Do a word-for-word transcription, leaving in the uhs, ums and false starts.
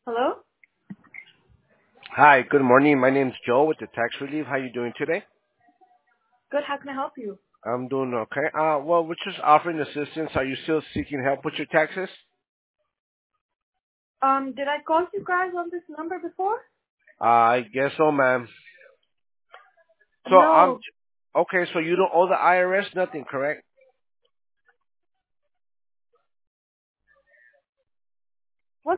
Hello? Hi, good morning. My name's Joe with the Tax Relief. How you doing today? Good, how can I help you? I'm doing okay. Uh, well, we're just offering assistance. Are you still seeking help with your taxes? Um, did I call you guys on this number before? Uh, I guess so, ma'am. So I'm No. okay. So you don't owe the I R S nothing, correct?